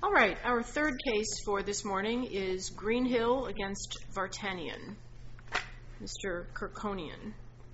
All right, our third case for this morning is Greenhill against Vartanian. Mr. Kirkonian.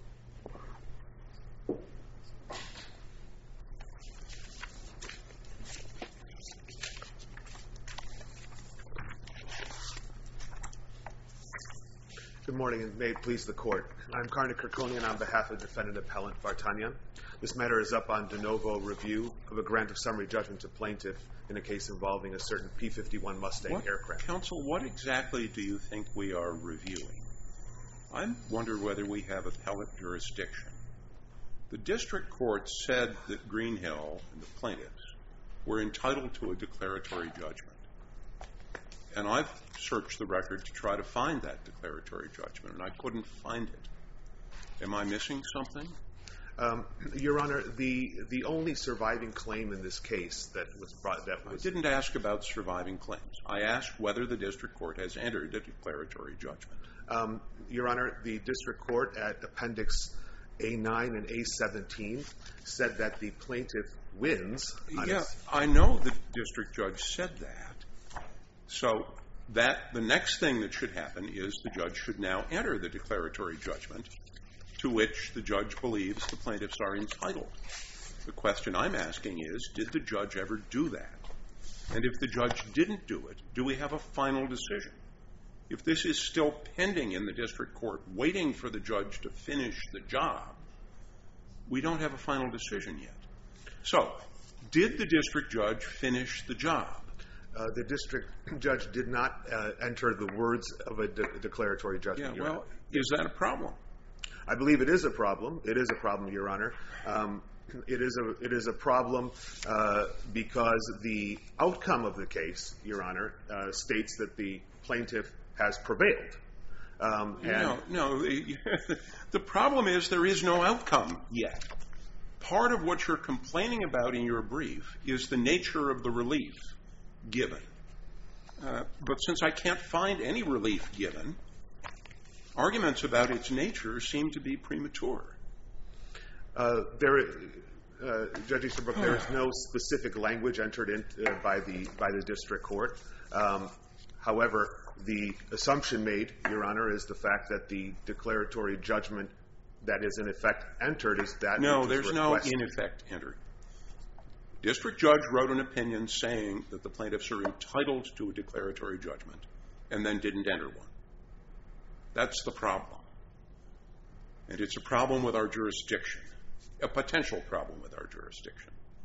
Good morning, and may it please the Court. I'm Karna Kirkonian on behalf of Defendant Appellant Vartanian. This matter is up on de novo review of a grant of summary judgment to plaintiff in a case involving a certain P-51 Mustang aircraft. Counsel, what exactly do you think we are reviewing? I wonder whether we have appellate jurisdiction. The district court said that Greenhill and the plaintiffs were entitled to a declaratory judgment. And I've searched the record to try to find that declaratory judgment, and I couldn't find it. Am I missing something? Your Honor, the only surviving claim in this case that was brought... I didn't ask about surviving claims. I asked whether the district court has entered a declaratory judgment. Your Honor, the district court at Appendix A9 and A17 said that the plaintiff wins. I know the district judge said that. So the next thing that should happen is the judge should now enter the declaratory judgment to which the judge believes the plaintiffs are entitled. The question I'm asking is, did the judge ever do that? And if the judge didn't do it, do we have a final decision? If this is still pending in the district court, waiting for the judge to finish the job, we don't have a final decision yet. So, did the district judge finish the job? The district judge did not enter the words of a declaratory judgment, Your Honor. Well, is that a problem? I believe it is a problem. It is a problem, Your Honor. It is a problem because the outcome of the case, Your Honor, states that the plaintiff has prevailed. No. The problem is there is no outcome yet. Part of what you're complaining about in your brief is the nature of the relief given. But since I can't find any relief given, arguments about its nature seem to be premature. Judge Easterbrook, there is no specific language entered in by the district court. However, the assumption made, Your Honor, is the fact that the declaratory judgment that is in effect entered is that No, which is there's no requested. in effect entered. District judge wrote an opinion saying that the plaintiffs are entitled to a declaratory judgment and then didn't enter one. That's the problem. And it's a problem with our jurisdiction, a potential problem with our jurisdiction.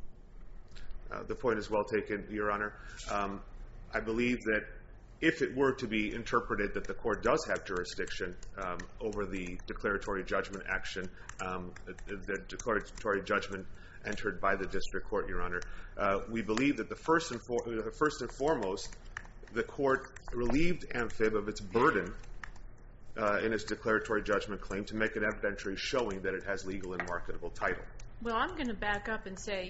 The point is well taken, Your Honor. I believe that if it were to be interpreted that the court does have jurisdiction over the declaratory judgment action, the declaratory judgment entered by the district court, Your Honor, we believe that first and foremost, the court relieved Amphib of its burden in its declaratory judgment claim to make an evidentiary showing that it has legal and marketable title. Well, I'm going to back up and say,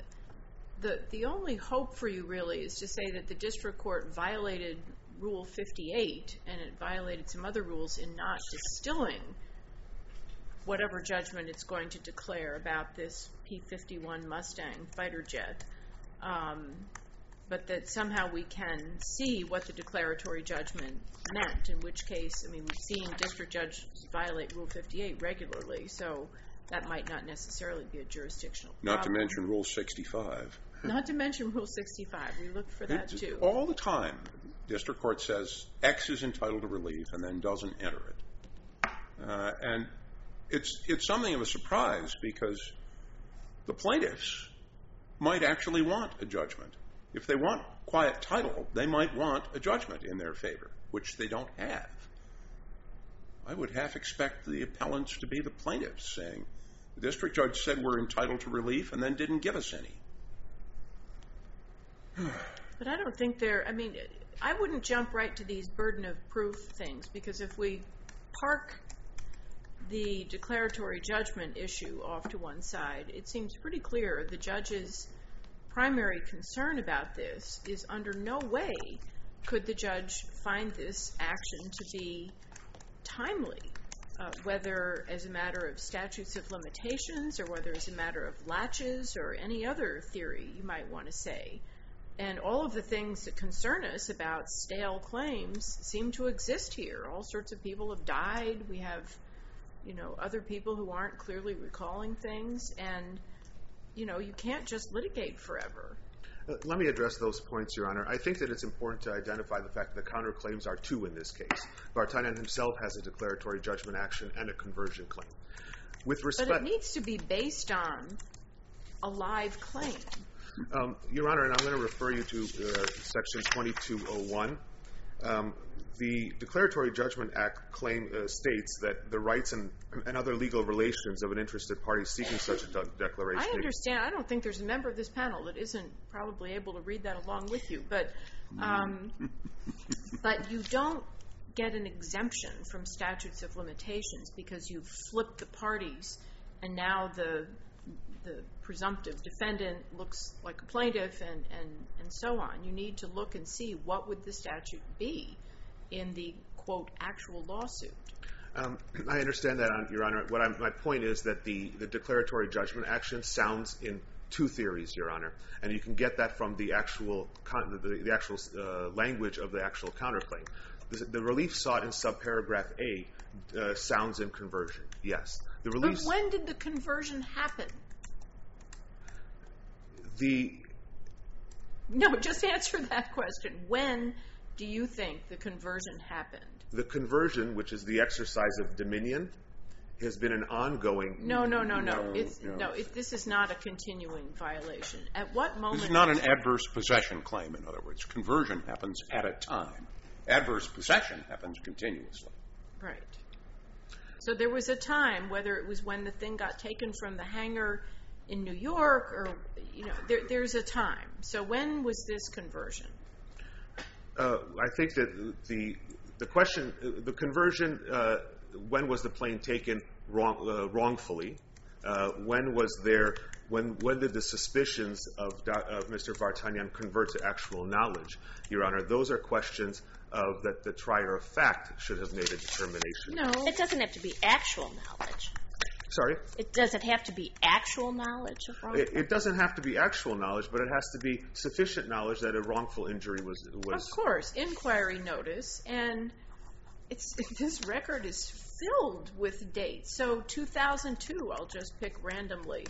the only hope for you really is to say that the district court violated Rule 58 and it violated some other rules in not distilling whatever judgment it's going to declare about this P-51 Mustang fighter jet, but that somehow we can see what the declaratory judgment meant, in which case, we've seen district judges violate Rule 58 regularly, so that might not necessarily be a jurisdictional problem. Not to mention Rule 65. Not to mention Rule 65. We look for that too. All the time, district court says X is entitled to relief and then doesn't enter it. And it's something of a surprise because the plaintiffs might actually want a judgment. If they want quiet title, they might want a judgment in their favor, which they don't have. I would half expect the appellants to be the plaintiffs saying, the district judge said we're entitled to relief and then didn't give us any. But I don't think I wouldn't jump right to these burden of proof things, because if we park the declaratory judgment issue off to one side, it seems pretty clear the judge's primary concern about this is under no way could the judge find this action to be timely, whether as a matter of statutes of limitations or whether as a matter of latches or any other theory you might want to say. And all of the things that concern us about stale claims seem to exist here. All sorts of people have died. We have, other people who aren't clearly recalling things. And, you can't just litigate forever. Let me address those points, Your Honor. I think that it's important to identify the fact that the counterclaims are two in this case. Vartanian himself has a declaratory judgment action and a conversion claim. But it needs to be based on a live claim. Your Honor, and I'm going to refer you to Section 2201. The Declaratory Judgment Act claim states that the rights and other legal relations of an interested party seeking such a declaration. I understand. I don't think there's a member of this panel that isn't probably able to read that along with you. But you don't get an exemption from statutes of limitations because you've flipped the parties, and now the presumptive defendant looks like a plaintiff, and so on. You need to look and see what would the statute be in the, quote, actual lawsuit. I understand that, Your Honor. My point is that the declaratory judgment action sounds in two theories, Your Honor, and you can get that from the actual language of the actual counterclaim. The relief sought in subparagraph A sounds in conversion, yes. But when did the conversion happen? No, just answer that question. When do you think the conversion happened? The conversion, which is the exercise of dominion, has been an ongoing... No. This is not a continuing violation. At what moment... This is not an adverse possession claim, in other words. Conversion happens at a time. Adverse possession happens continuously. Right. So there was a time, whether it was when the thing got taken from the hangar in New York, or, there's a time. So when was this conversion? I think that the question, the conversion, when was the plane taken wrongfully? When did the suspicions of Mr. Vartanian convert to actual knowledge? Your Honor, those are questions that the trier of fact should have made a determination. No. It doesn't have to be actual knowledge. Sorry? Does it have to be actual knowledge of wrongful? It doesn't have to be actual knowledge, but it has to be sufficient knowledge that a wrongful injury was... Of course, inquiry notice, and this record is filled with dates. So 2002, I'll just pick randomly.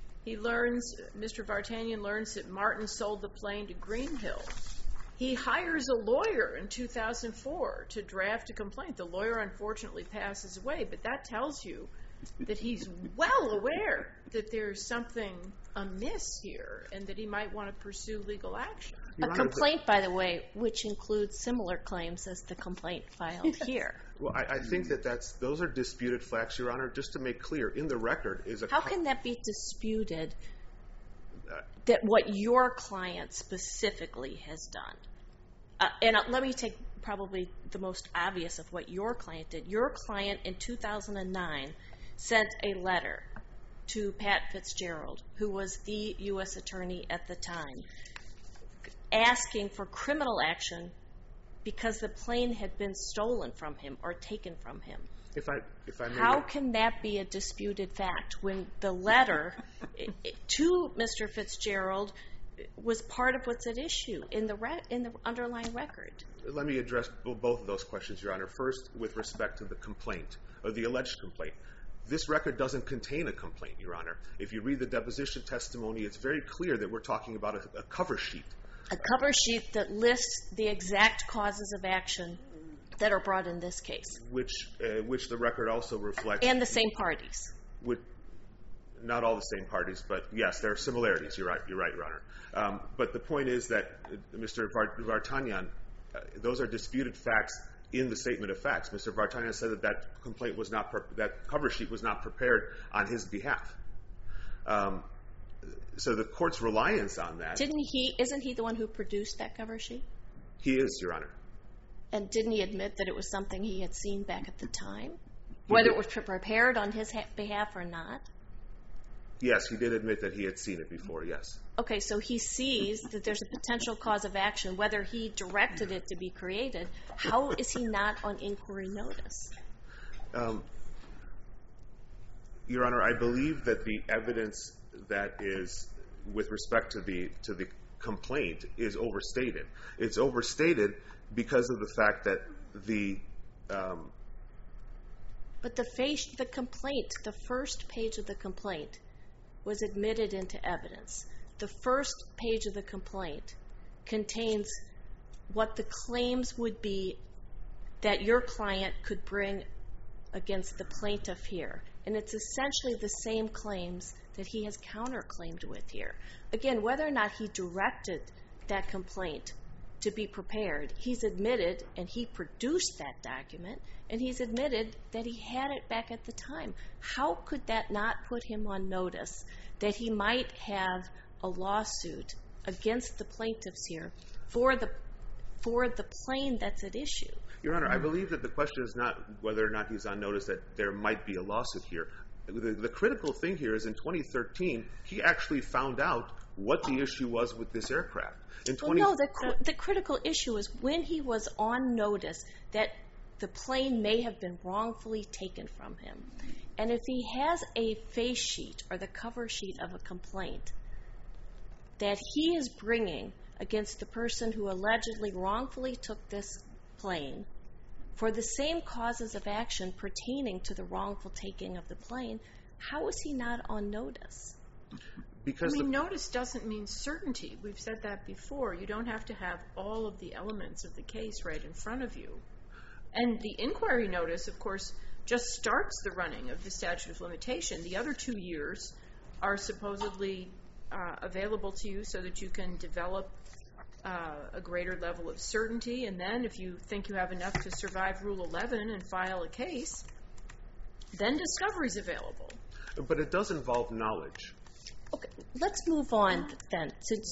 Mr. Vartanian learns that Martin sold the plane to Greenhill. He hires a lawyer in 2004 to draft a complaint. The lawyer unfortunately passes away, but that tells you that he's well aware that there's something amiss here and that he might want to pursue legal action. A complaint, by the way, which includes similar claims as the complaint filed here. Well, I think those are disputed facts, Your Honor. Just to make clear, in the record is a... How can that be disputed, that what your client specifically has done? And let me take probably the most obvious of what your client did. Your client in 2009 sent a letter to Pat Fitzgerald, who was the U.S. attorney at the time, asking for criminal action because the plane had been stolen from him or taken from him. If I may... How can that be a disputed fact when the letter to Mr. Fitzgerald was part of what's at issue in the underlying record? Let me address both of those questions, Your Honor. First, with respect to the complaint, or the alleged complaint. This record doesn't contain a complaint, Your Honor. If you read the deposition testimony, it's very clear that we're talking about a cover sheet. A cover sheet that lists the exact causes of action that are brought in this case. Which the record also reflects... And the same parties. Not all the same parties, but yes, there are similarities. You're right, Your Honor. But the point is that Mr. Vartanian, those are disputed facts in the statement of facts. Mr. Vartanian said that cover sheet was not prepared on his behalf. So the court's reliance on that... Isn't he the one who produced that cover sheet? He is, Your Honor. And didn't he admit that it was something he had seen back at the time? Whether it was prepared on his behalf or not? Yes, he did admit that he had seen it before, yes. Okay, so he sees that there's a potential cause of action, whether he directed it to be created. How is he not on inquiry notice? Your Honor, I believe that the evidence that is with respect to the complaint is overstated. It's overstated because of the fact that But the complaint, the first page of the complaint, was admitted into evidence. The first page of the complaint contains what the claims would be that your client could bring against the plaintiff here. And it's essentially the same claims that he has counterclaimed with here. Again, whether or not he directed that complaint to be prepared, he's admitted, and he produced that document, and he's admitted that he had it back at the time. How could that not put him on notice that he might have a lawsuit against the plaintiffs here for the plane that's at issue? Your Honor, I believe that the question is not whether or not he's on notice that there might be a lawsuit here. The critical thing here is in 2013, he actually found out what the issue was with this aircraft. The critical issue is when he was on notice that the plane may have been wrongfully taken from him. And if he has a face sheet or the cover sheet of a complaint that he is bringing against the person who allegedly wrongfully took this plane for the same causes of action pertaining to the wrongful taking of the plane, how is he not on notice? Because notice doesn't mean certainty. We've said that before. You don't have to have all of the elements of the case right in front of you. And the inquiry notice, of course, just starts the running of the statute of limitation. The other 2 years are supposedly available to you so that you can develop a greater level of certainty. And then if you think you have enough to survive Rule 11 and file a case, then discovery is available. But it does involve knowledge. Okay, let's move on then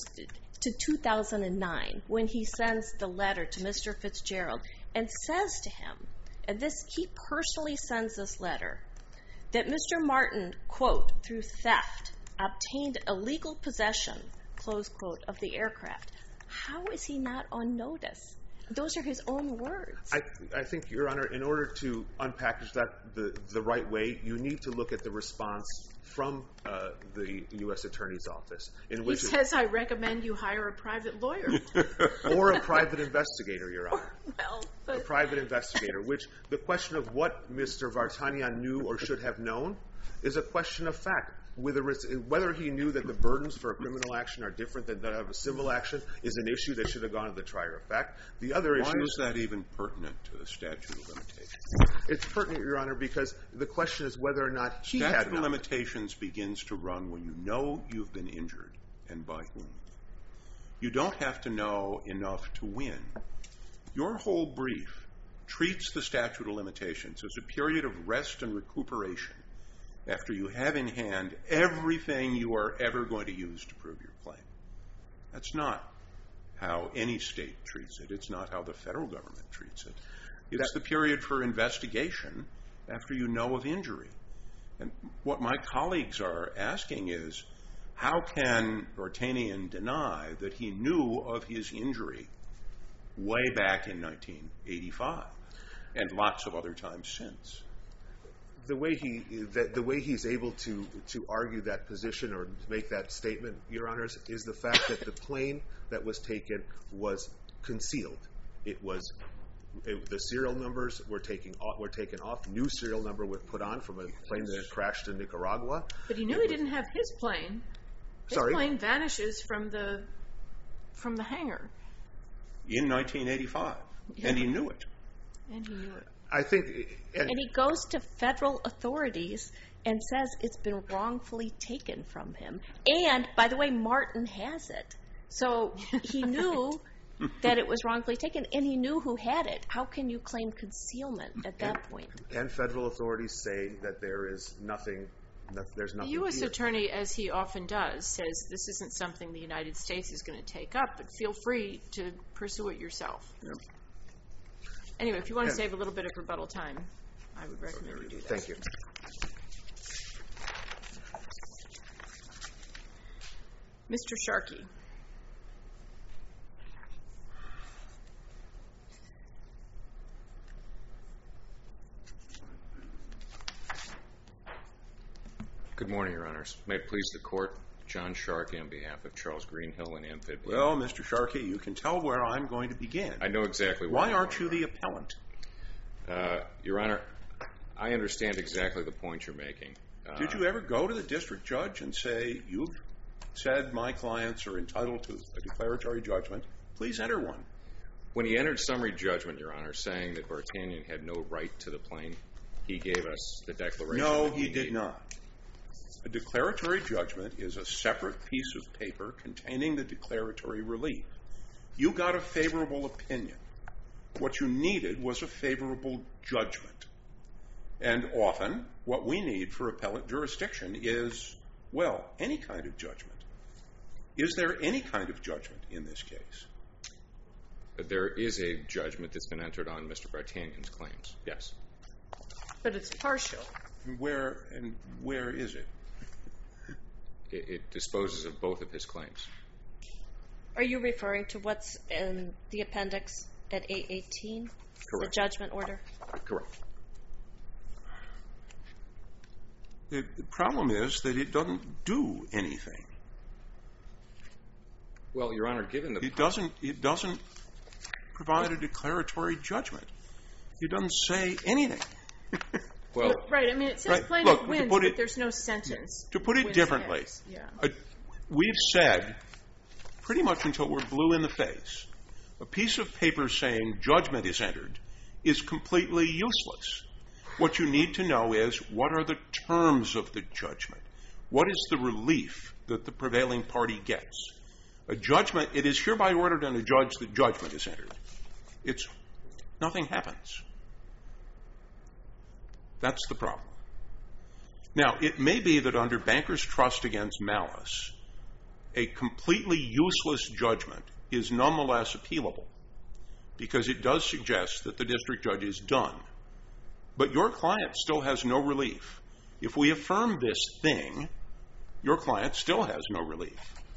to 2009 when he sends the letter to Mr. Fitzgerald and says to him, and he personally sends this letter, that Mr. Martin, quote, through theft, obtained illegal possession, close quote, of the aircraft. How is he not on notice? Those are his own words. I think, Your Honor, in order to unpackage that the right way, you need to look at the response from the U.S. Attorney's Office. He says, I recommend you hire a private lawyer. Or a private investigator, Your Honor. A private investigator, which the question of what Mr. Vartanian knew or should have known is a question of fact. Whether he knew that the burdens for a criminal action are different than that of a civil action is an issue that should have gone to the trier of fact. The other issue Why is that even pertinent to the statute of limitations? It's pertinent, Your Honor, because the question is whether or not he had Statute of limitations begins to run when you know you've been injured, and by whom. You don't have to know enough to win. Your whole brief treats the statute of limitations as a period of rest and recuperation after you have in hand everything you are ever going to use to prove your claim. That's not how any state treats it. It's not how the federal government treats it. It's the period for investigation after you know of injury. And what my colleagues are asking is, how can Vartanian deny that he knew of his injury way back in 1985 and lots of other times since? The way he's able to argue that position or make that statement, Your Honors, is the fact that the plane that was taken was concealed. The serial numbers were taken off. New serial number was put on from a plane that had crashed in Nicaragua. But he knew he didn't have his plane. His plane vanishes from the hangar. In 1985. Yeah. And he knew it. I think... And he goes to federal authorities and says it's been wrongfully taken from him. And, by the way, Martin has it. So he knew that it was wrongfully taken, and he knew who had it. How can you claim concealment at that point? And federal authorities say that there's nothing The U.S. here. Attorney, as he often does, says this isn't something the United States is going to take up, but feel free to pursue it yourself. Yeah. Anyway, if you want to save a little bit of rebuttal time, I would recommend you do that. Thank you. Mr. Sharkey. Good morning, Your Honors. May it please the Court, John Sharkey on behalf of Charles Greenhill and Amphib. Well, Mr. Sharkey, you can tell where I'm going to begin. I know exactly where Why aren't you the appellant? Your Honor, I understand exactly the point you're making. Did you ever go to the district judge and say, you've said my clients are entitled to a declaratory judgment, please enter one? When he entered summary judgment, Your Honor, saying that Vartanian had no right to the plane, he gave us the declaration. No, he did not. A declaratory judgment is a separate piece of paper containing the declaratory relief. You got a favorable opinion. What you needed was a favorable judgment. And often, what we need for appellate jurisdiction is, well, any kind of judgment. Is there any kind of judgment in this case? There is a judgment that's been entered on Mr. Vartanian's claims, yes. But it's partial. Where is it? It disposes of both of his claims. Are you referring to what's in the appendix at 818? Correct. The judgment order? Correct. The problem is that it doesn't do anything. Well, Your Honor, given the... It doesn't provide a declaratory judgment. It doesn't say anything. Well, right, I mean, it says Right. plaintiff Look, wins, but there's no sentence. To put it Wins differently, X. Yeah. We've said, pretty much until we're blue in the face, a piece of paper saying judgment is entered is completely useless. What you need to know is, what are the terms of the judgment? What is the relief that the prevailing party gets? A judgment, it is hereby ordered on a judge that judgment is entered. Nothing happens. That's the problem. Now, it may be that under Banker's Trust against Malice, a completely useless judgment is nonetheless appealable, because it does suggest that the district judge is done. But your client still has no relief. If we affirm this thing, your client still has no relief.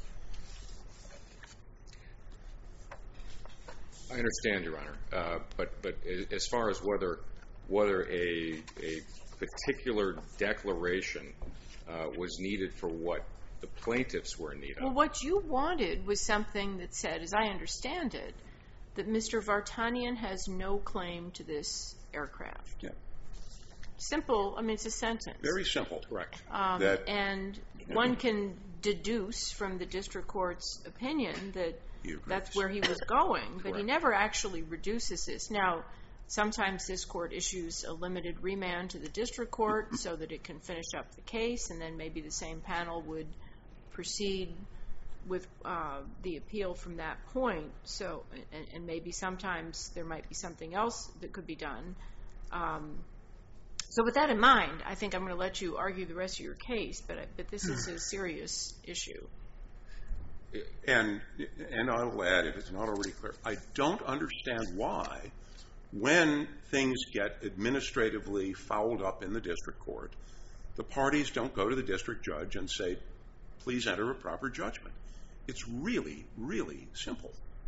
I understand, Your Honor, but as far as whether a particular declaration was needed for what the plaintiffs were in need of. Well, what you wanted was something that said, as I understand it, that Mr. Vartanian has no claim to this aircraft. Yeah. Simple. I mean, it's a sentence. Very simple. Correct. And one can deduce from the district court's opinion that that's where he was going, but he never actually reduces this. Now, sometimes this court issues a limited remand to the district court so that it can finish up the case, and then maybe the same panel would proceed with the appeal from that point. So, and maybe sometimes there might be something else that could be done. So with that in mind, I think I'm going to let you argue the rest of your case, but this is a serious issue. And I'll add, if it's not already clear, I don't understand why, when things get administratively fouled up in the district court, the parties don't go to the district judge and say, please enter a proper judgment. It's really, really simple.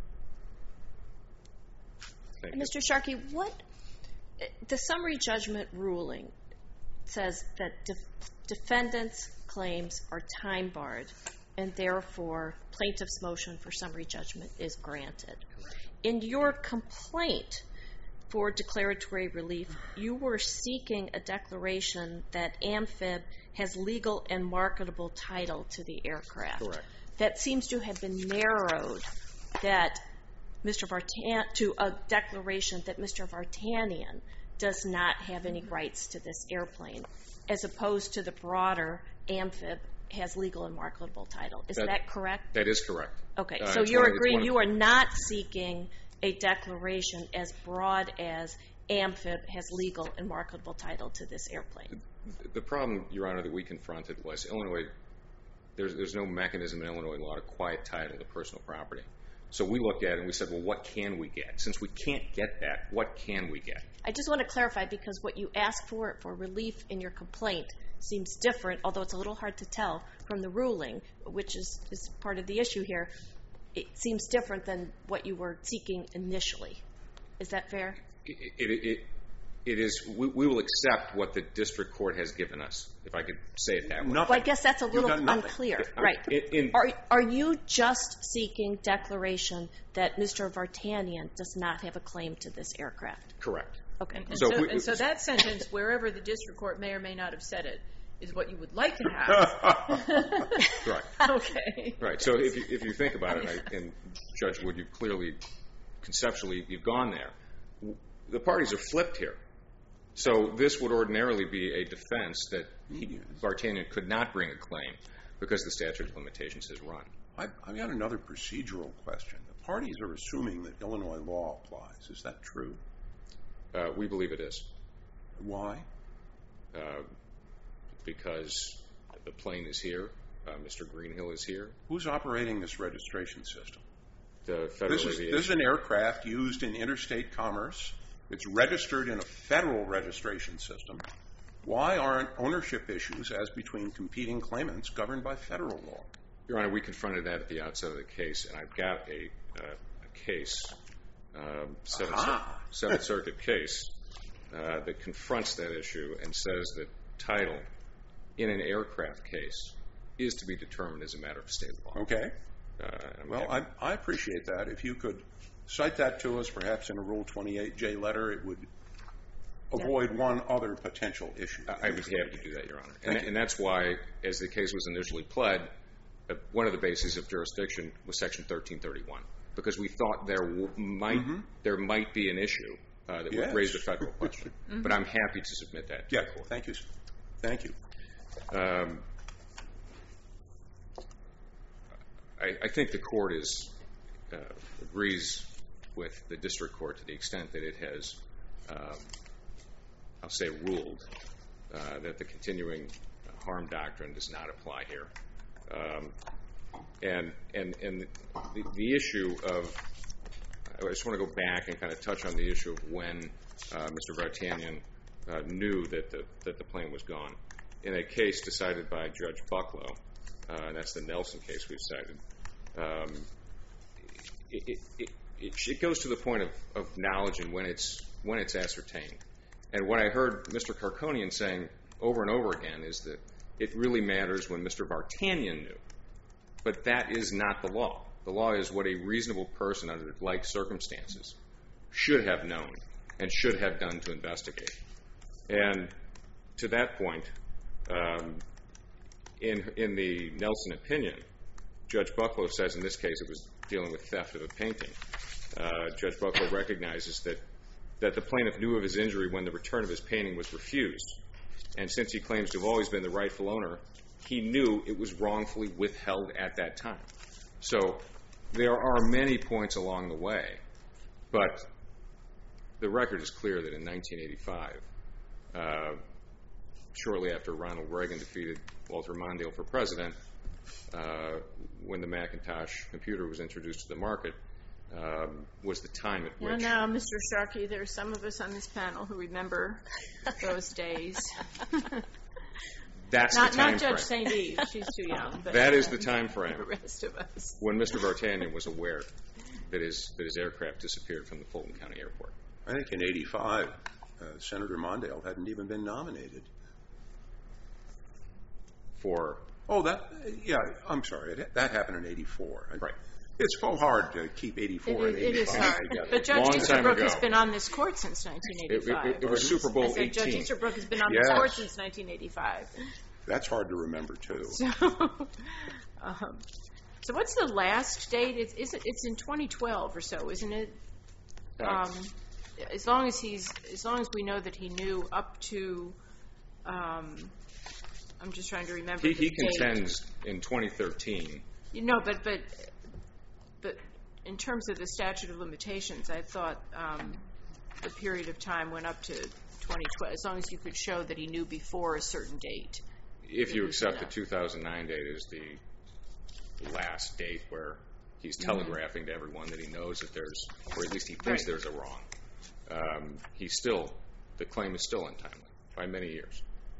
Mr. Sharkey, the summary judgment ruling says that defendants' claims are time barred, and therefore plaintiff's motion for summary judgment is granted. In your complaint for declaratory relief, you were seeking a declaration that Amphib has legal and marketable title to the aircraft. Correct. That seems to have been narrowed to a declaration that Mr. Vartanian does not have any rights to this airplane, as opposed to the broader Amphib has legal and marketable title. Is that correct? That is correct. Okay, so you're agreeing you are not seeking a declaration as broad as Amphib has legal and marketable title to this airplane. The problem, Your Honor, that we confronted was Illinois, there's no mechanism in Illinois law to quiet title to personal property. So we looked at it and we said, well, what can we get? Since we can't get that, what can we get? I just want to clarify, because what you asked for relief in your complaint seems different, although it's a little hard to tell from the ruling, which is part of the issue here. It seems different than what you were seeking initially. Is that fair? It is. We will accept what the district court has given us, if I could say it that way. Nothing. Well, I guess that's a little You've got nothing. unclear. Right. Are you just seeking declaration that Mr. Vartanian does not have a claim to this aircraft? Correct. Okay. And so that sentence, wherever the district court may or may not have said it, is what you would like to have. Right. Okay. Right. So if you think about it, and Judge Wood, you clearly, conceptually, you've gone there. The parties are flipped here. So this would ordinarily be a defense that Vartanian could not bring a claim because the statute of limitations has run. I've got another procedural question. The parties are assuming that Illinois law applies. Is that true? We believe it is. Why? Because the plane is here. Mr. Greenhill is here. Who's operating this registration system? The Federal Aviation. This is an aircraft used in interstate commerce. It's registered in a federal registration system. Why aren't ownership issues as between competing claimants governed by federal law? Your Honor, we confronted that at the outset of the case, and I've got a case, Seventh Circuit case, that confronts that issue and says that title in an aircraft case is to be determined as a matter of state law. Okay. Well, I appreciate that. If you could cite that to us, perhaps in a Rule 28J letter, it would avoid one other potential issue. I would be happy to do that, Your Honor. And that's why, as the case was initially pled, one of the bases of jurisdiction was Section 1331, because we thought there might be an issue that would raise a federal question. But I'm happy to submit that to the court. Thank you, sir. Thank you. I think the court agrees with the district court to the extent that it has, I'll say, ruled that the continuing harm doctrine does not apply here. And the issue of, I just want to go back and kind of touch on the issue of when Mr. Vartanian knew that the plane was gone. In a case decided by Judge Bucklow, and that's the Nelson case we've cited, it goes to the point of knowledge and when it's ascertained. And what I heard Mr. Carconian saying over and over again is that it really matters when Mr. Vartanian knew. But that is not the law. The law is what a reasonable person under like circumstances should have known and should have done to investigate. And to that point, in the Nelson opinion, Judge Bucklow says in this case it was dealing with theft of a painting. Judge Bucklow recognizes that the plaintiff knew of his injury when the return of his painting was refused. And since he claims to have always been the rightful owner, he knew it was wrongfully withheld at that time. So there are many points along the way, but the record is clear that in 1985, shortly after Ronald Reagan defeated Walter Mondale for president, when the Macintosh computer was introduced to the market, was the time at which... Now, Mr. Sharkey, there are some of us on this panel who remember those days. That's the time frame. Not Judge St. Eve, she's too young. But that is the time frame. The rest of us. When Mr. Vartanian was aware that his aircraft disappeared from the Fulton County Airport. I think in 85, Senator Mondale hadn't even been nominated. For... Oh, I'm sorry. That happened in 84. Right. It's so hard to keep 84 and 85 It is hard. together. But Judge Easterbrook has been on this court since 1985. It was Super Bowl 18. Judge Easterbrook has been on this court since 1985. That's hard to remember, too. So what's the last date? It's in 2012 or so, isn't it? As long as we know that he knew up to... I'm just trying to remember. He contends in 2013. No, but in terms of the statute of limitations, I thought the period of time went up to 2012, as long as you could show that he knew before a certain date. If you accept the 2009 date as the last date where he's telegraphing to everyone that he knows that there's, or at least he thinks there's a wrong, the claim is still untimely by many years.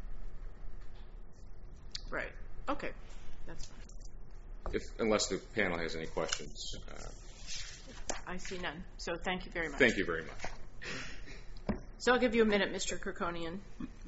Right. Okay. That's fine. Unless the panel has any questions. I see none. So thank you very much. Thank you very much. So I'll give you a minute, Mr. Kirkonian.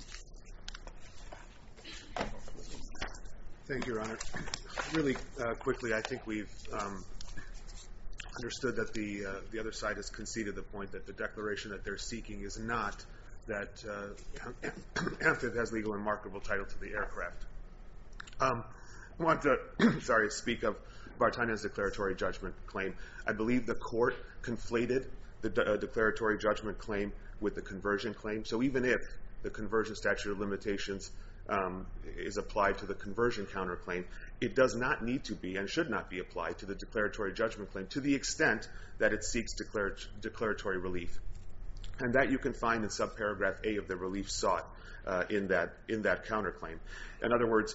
Thank you, Your Honor. Really quickly, I think we've understood that the other side has conceded the point that the declaration that they're seeking is not that Amphib has legal and marketable title to the aircraft. I want to speak of Vartanian's declaratory judgment claim. I believe the court conflated the declaratory judgment claim with the conversion claim. So even if the conversion statute of limitations is applied to the conversion counterclaim, it does not need to be and should not be applied to the declaratory judgment claim to the extent that it seeks declaratory relief. And that you can find in subparagraph A of the relief sought in that counterclaim. In other words,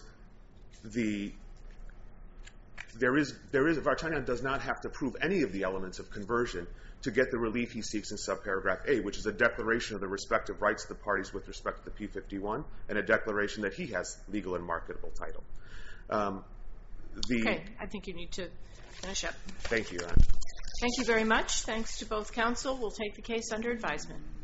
Vartanian does not have to prove any of the elements of conversion to get the relief he seeks in subparagraph A, which is a declaration of the respective rights of the parties with respect to the P-51 and a declaration that he has legal and marketable title. Okay, I think you need to finish up. Thank you, Your Honor. Thank you very much. Thanks to both counsel. We'll take the case under advisement.